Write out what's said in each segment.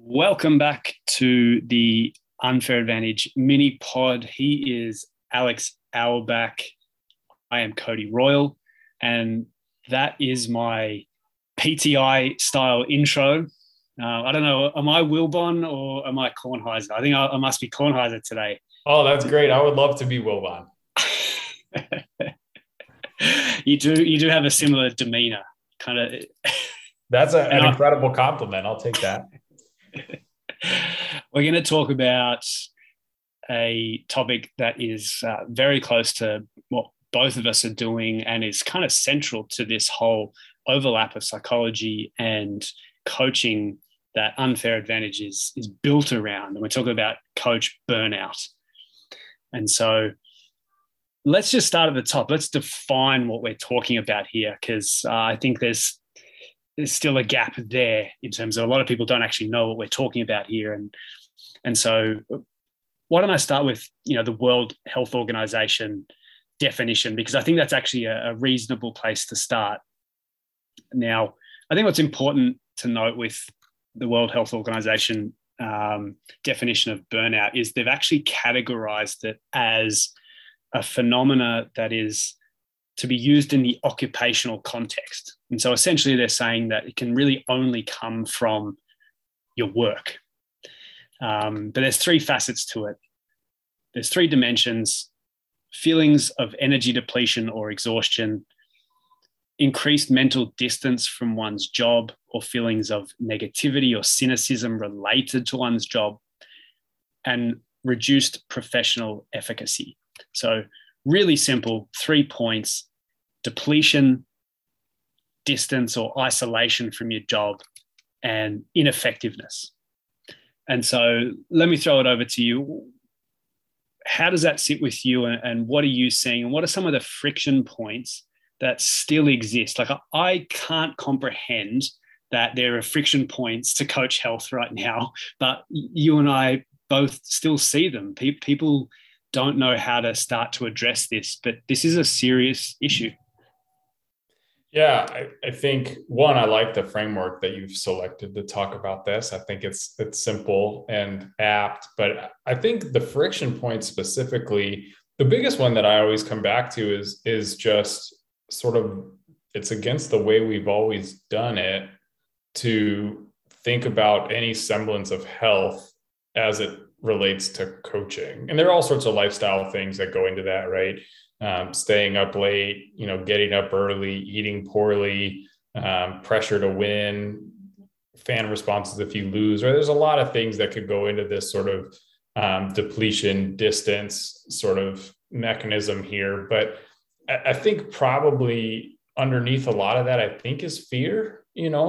Welcome back to the Unfair Advantage mini pod. He is Alex Auerbach. I am Cody Royal, and that is my PTI style intro. I don't know, am I Wilbon or am I Kornheiser? I think I must be Kornheiser today. Oh, that's great. I would love to be Wilbon. You do have a similar demeanor, kind of. That's an incredible compliment. I'll take that. We're going to talk about a topic that is very close to what both of us are doing and is kind of central to this whole overlap of psychology and coaching that Unfair Advantage is built around. And we're talking about coach burnout. And so let's just start at the top. Let's define what we're talking about here, because I think there's still a gap there in terms of a lot of people don't actually know what we're talking about here. And so why don't I start with, the World Health Organization definition, because I think that's actually a reasonable place to start. Now, I think what's important to note with the World Health Organization definition of burnout is they've actually categorized it as a phenomena that is to be used in the occupational context. And so essentially they're saying that it can really only come from your work. But there's three facets to it. There's three dimensions: feelings of energy depletion or exhaustion, increased mental distance from one's job, or feelings of negativity or cynicism related to one's job, and reduced professional efficacy. So really simple, 3 points: depletion, distance or isolation from your job, and ineffectiveness. And so let me throw it over to you. How does that sit with you, and what are you seeing, and what are some of the friction points that still exist? Like, I can't comprehend that there are friction points to coach health right now, but you and I both still see them. People don't know how to start to address this, but this is a serious issue. Yeah, I think, one, I like the framework that you've selected to talk about this. I think it's simple and apt, but I think the friction point specifically, the biggest one that I always come back to is just sort of, it's against the way we've always done it to think about any semblance of health as it relates to coaching. And there are all sorts of lifestyle things that go into that, right? Staying up late, getting up early, eating poorly, pressure to win, fan responses if you lose, right? There's a lot of things that could go into this sort of depletion, distance sort of mechanism here. But I think probably underneath a lot of that, I think, is fear,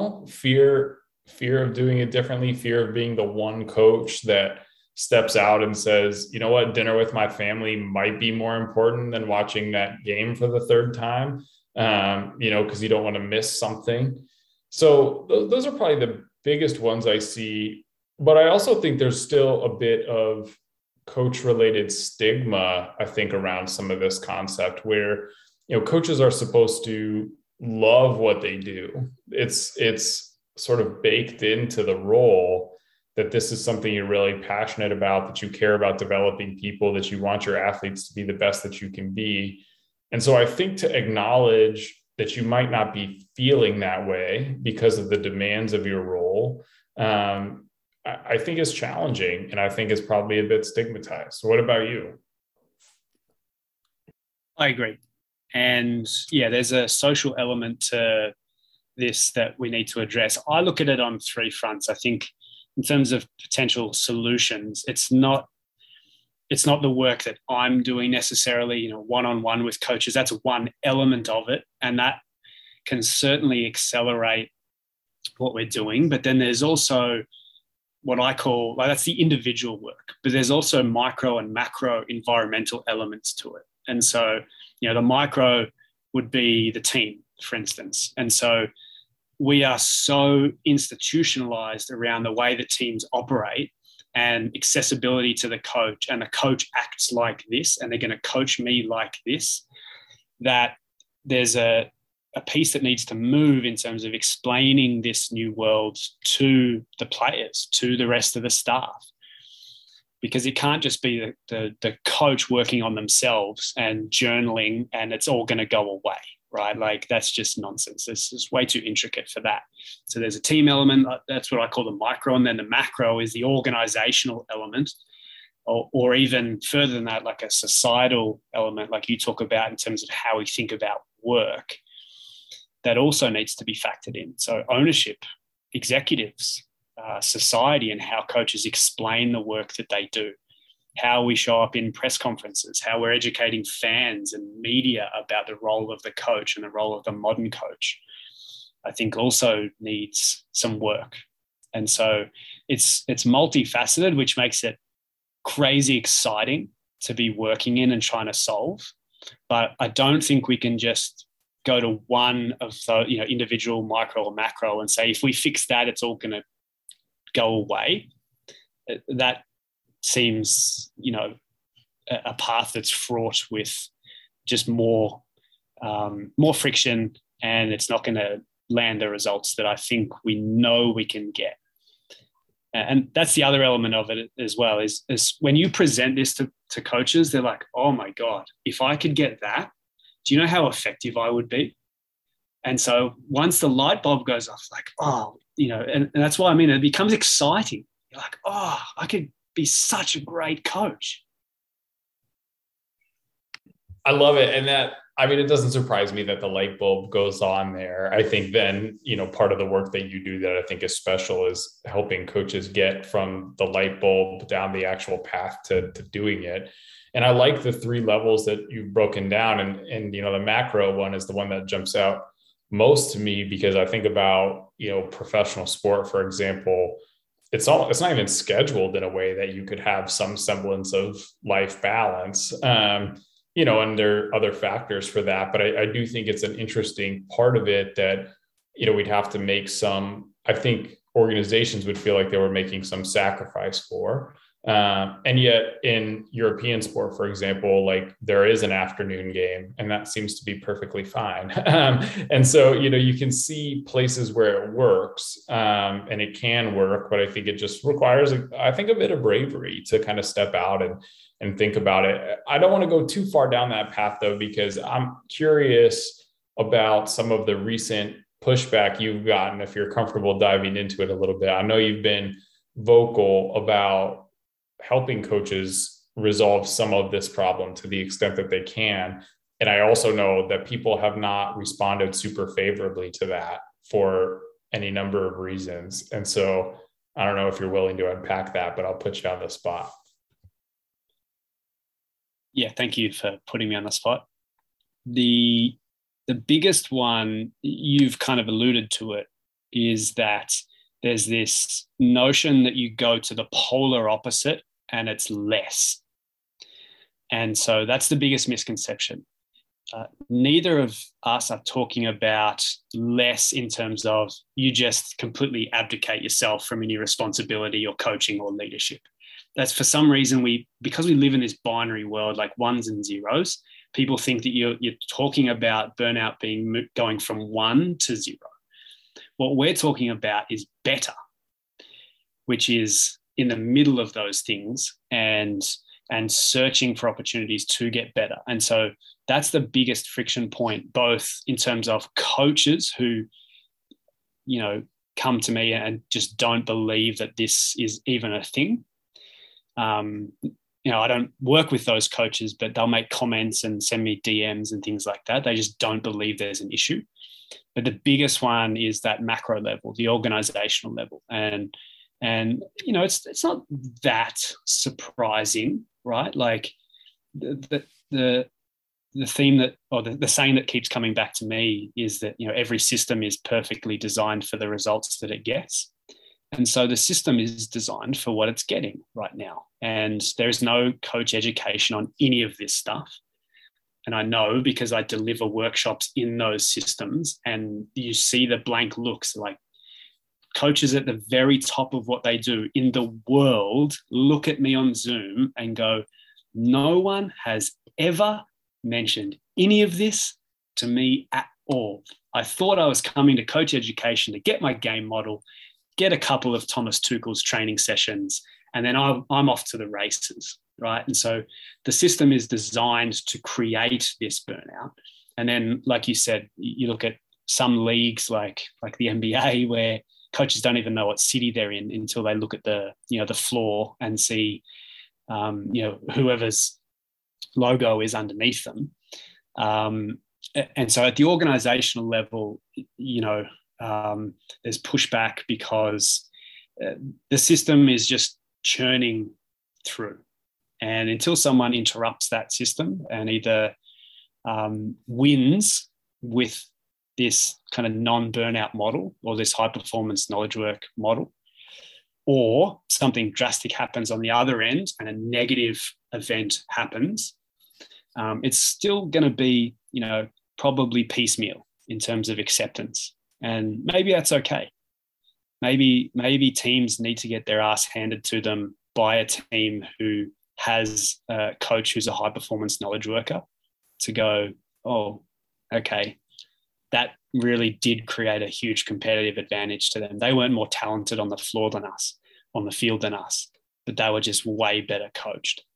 fear of doing it differently, fear of being the one coach that steps out and says, you know what, dinner with my family might be more important than watching that game for the third time, because you don't want to miss something. So those are probably the biggest ones I see. But I also think there's still a bit of coach-related stigma, I think, around some of this concept where, coaches are supposed to love what they do. It's sort of baked into the role that this is something you're really passionate about, that you care about developing people, that you want your athletes to be the best that you can be. And so I think to acknowledge that you might not be feeling that way because of the demands of your role, I think is challenging, and I think is probably a bit stigmatized. So what about you? I agree. And yeah, there's a social element to this that we need to address. I look at it on three fronts. I think in terms of potential solutions, it's not the work that I'm doing necessarily, one-on-one with coaches. That's one element of it, and that can certainly accelerate what we're doing. But then there's also what I call, that's the individual work, but there's also micro and macro environmental elements to it. And so, the micro would be the team, for instance. And so we are so institutionalized around the way that teams operate and accessibility to the coach, and the coach acts like this, and they're going to coach me like this, that there's a a piece that needs to move in terms of explaining this new world to the players, to the rest of the staff. Because it can't just be the coach working on themselves and journaling and it's all going to go away, right? Like that's just nonsense. This is way too intricate for that. So there's a team element. That's what I call the micro. And then the macro is the organizational element, or even further than that, like a societal element, like you talk about in terms of how we think about work, that also needs to be factored in. So ownership, executives, society, and how coaches explain the work that they do, how we show up in press conferences, how we're educating fans and media about the role of the coach and the role of the modern coach, I think also needs some work. And so it's multifaceted, which makes it crazy exciting to be working in and trying to solve. But I don't think we can just go to one of the individual micro or macro and say, if we fix that, it's all going to go away. That seems, a path that's fraught with just more friction, and it's not going to land the results that I think we know we can get. And that's the other element of it as well, is when you present this to coaches, they're like, oh my God, if I could get that, do you know how effective I would be? And so once the light bulb goes off, like, oh, and that's why, it becomes exciting. You're like, oh, I could be such a great coach. I love it. And it doesn't surprise me that the light bulb goes on there. I think then, part of the work that you do that I think is special is helping coaches get from the light bulb down the actual path to doing it. And I like the 3 levels that you've broken down. And the macro one is the one that jumps out most to me, because I think about, professional sport, for example, it's not even scheduled in a way that you could have some semblance of life balance, and there are other factors for that. But I do think it's an interesting part of it that, we'd have to make I think organizations would feel like they were making some sacrifice for. And yet in European sport, for example, like there is an afternoon game and that seems to be perfectly fine. And so, you can see places where it works, and it can work, but I think it just requires, a bit of bravery to kind of step out and think about it. I don't want to go too far down that path though, because I'm curious about some of the recent pushback you've gotten, if you're comfortable diving into it a little bit. I know you've been vocal about helping coaches resolve some of this problem to the extent that they can. And I also know that people have not responded super favorably to that for any number of reasons. And so I don't know if you're willing to unpack that, but I'll put you on the spot. Yeah, thank you for putting me on the spot. The biggest one, you've kind of alluded to it, is that there's this notion that you go to the polar opposite and it's less. And so that's the biggest misconception. Neither of us are talking about less in terms of you just completely abdicate yourself from any responsibility or coaching or leadership. That's for some reason because we live in this binary world, like ones and zeros, people think that you're talking about burnout going from 1 to 0. What we're talking about is better, which is in the middle of those things and searching for opportunities to get better. And so that's the biggest friction point, both in terms of coaches who, come to me and just don't believe that this is even a thing. I don't work with those coaches, but they'll make comments and send me DMs and things like that. They just don't believe there's an issue. But the biggest one is that macro level, the organizational level. And it's not that surprising, right? Like the theme that, or the saying that keeps coming back to me is that, every system is perfectly designed for the results that it gets. And so the system is designed for what it's getting right now. And there's no coach education on any of this stuff. And I know because I deliver workshops in those systems, and you see the blank looks, like coaches at the very top of what they do in the world look at me on Zoom and go, no one has ever mentioned any of this to me at all. I thought I was coming to coach education to get my game model, get a couple of Thomas Tuchel's training sessions, and then I'm off to the races, right? And so the system is designed to create this burnout. And then, like you said, you look at some leagues like the NBA, where coaches don't even know what city they're in until they look at the floor and see whoever's logo is underneath them. And so at the organizational level, there's pushback because the system is just churning through. And until someone interrupts that system and either wins with this kind of non-burnout model or this high-performance knowledge work model, or something drastic happens on the other end and a negative event happens, it's still going to be, probably piecemeal in terms of acceptance. And maybe that's okay. Maybe teams need to get their ass handed to them by a team who has a coach who's a high-performance knowledge worker to go, oh, okay, that really did create a huge competitive advantage to them. They weren't more talented on the floor than us, on the field than us, but they were just way better coached.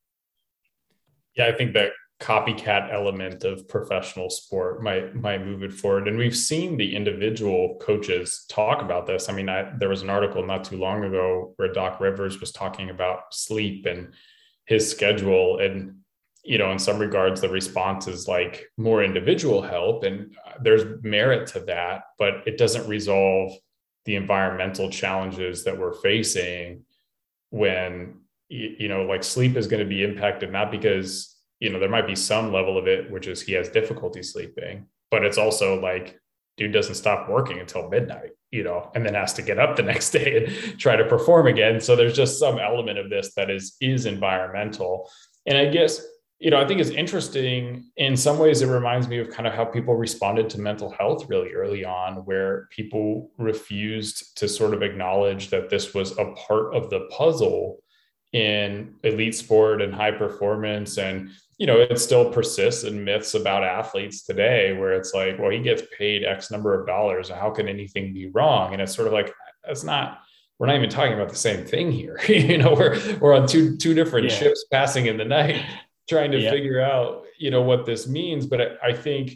Yeah, I think that copycat element of professional sport might move it forward. And we've seen the individual coaches talk about this. I mean, there was an article not too long ago where Doc Rivers was talking about sleep and his schedule. And, in some regards, the response is like more individual help. And there's merit to that, but it doesn't resolve the environmental challenges that we're facing when, like sleep is going to be impacted, not because there might be some level of it, which is he has difficulty sleeping, but it's also like, dude doesn't stop working until midnight, and then has to get up the next day and try to perform again. So there's just some element of this that is environmental. And I guess, I think it's interesting in some ways. It reminds me of kind of how people responded to mental health really early on, where people refused to sort of acknowledge that this was a part of the puzzle in elite sport and high performance. And it still persists in myths about athletes today, where it's like, well, he gets paid X number of dollars. How can anything be wrong? And it's sort of like, we're not even talking about the same thing here. We're on two different ships passing in the night, trying to figure out, what this means. But I think,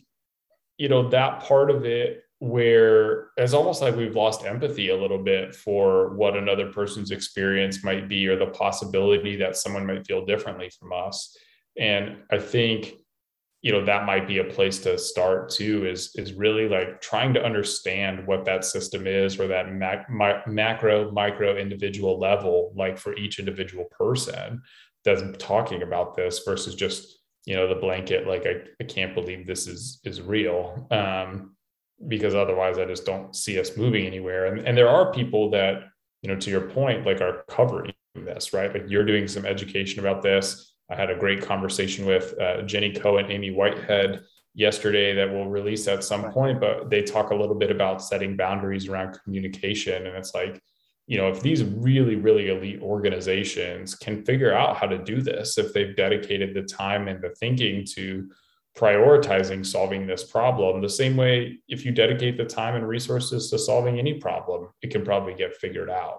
that part of it, where it's almost like we've lost empathy a little bit for what another person's experience might be, or the possibility that someone might feel differently from us. And I think, that might be a place to start too, is really like trying to understand what that system is, or that macro, micro individual level, like for each individual person that's talking about this, versus just, the blanket, like, I can't believe this is real. Because otherwise I just don't see us moving anywhere. And there are people that, to your point, like are covering this, right? Like you're doing some education about this. I had a great conversation with Jenny Coe and Amy Whitehead yesterday that we'll release at some point, but they talk a little bit about setting boundaries around communication. And it's like, if these really, really elite organizations can figure out how to do this, if they've dedicated the time and the thinking to prioritizing solving this problem, the same way if you dedicate the time and resources to solving any problem, it can probably get figured out.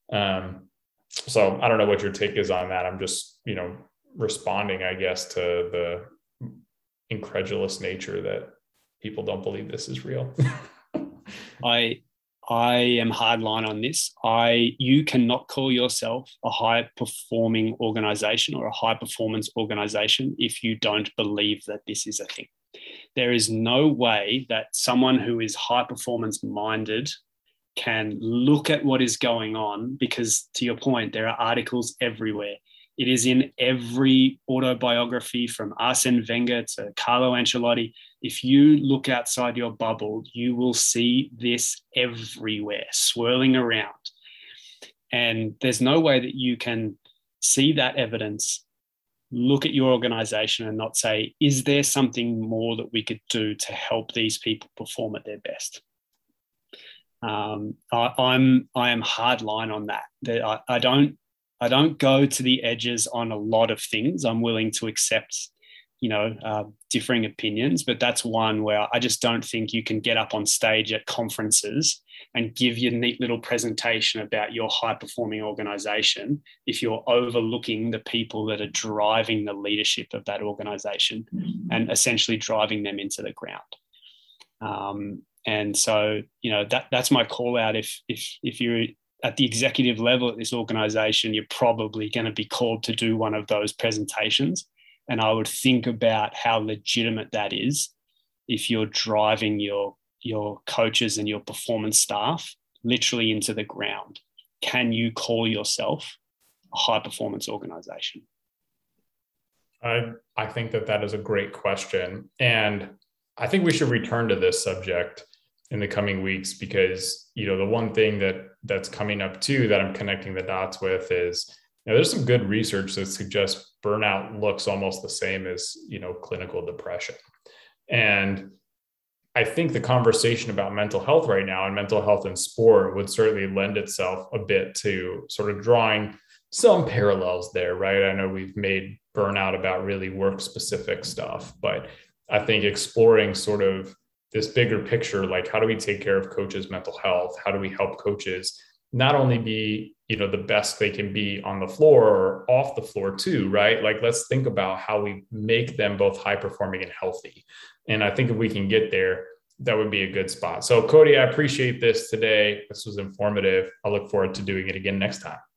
So I don't know what your take is on that. I'm just, responding, I guess, to the incredulous nature that people don't believe this is real. I am hardline on this. You cannot call yourself a high-performing organization or a high-performance organization if you don't believe that this is a thing. There is no way that someone who is high-performance minded can look at what is going on, because, to your point, there are articles everywhere. It is in every autobiography from Arsene Wenger to Carlo Ancelotti. If you look outside your bubble, you will see this everywhere, swirling around. And there's no way that you can see that evidence, look at your organization and not say, is there something more that we could do to help these people perform at their best? I am hardline on that. I don't go to the edges on a lot of things. I'm willing to accept differing opinions, but that's one where I just don't think you can get up on stage at conferences and give your neat little presentation about your high-performing organization if you're overlooking the people that are driving the leadership of that organization and essentially driving them into the ground. And so, that's my call out. If you're at the executive level at this organization, you're probably going to be called to do one of those presentations. And I would think about how legitimate that is if you're driving your coaches and your performance staff literally into the ground. Can you call yourself a high performance organization? I think that is a great question. And I think we should return to this subject in the coming weeks, because, the one thing that's coming up too, that I'm connecting the dots with is, there's some good research that suggests burnout looks almost the same as, clinical depression. And I think the conversation about mental health right now and mental health in sport would certainly lend itself a bit to sort of drawing some parallels there, right? I know we've made burnout about really work specific stuff, but I think exploring sort of this bigger picture, like how do we take care of coaches' mental health? How do we help coaches not only be, the best they can be on the floor or off the floor too, right? Like, let's think about how we make them both high performing and healthy. And I think if we can get there, that would be a good spot. So Cody, I appreciate this today. This was informative. I look forward to doing it again next time.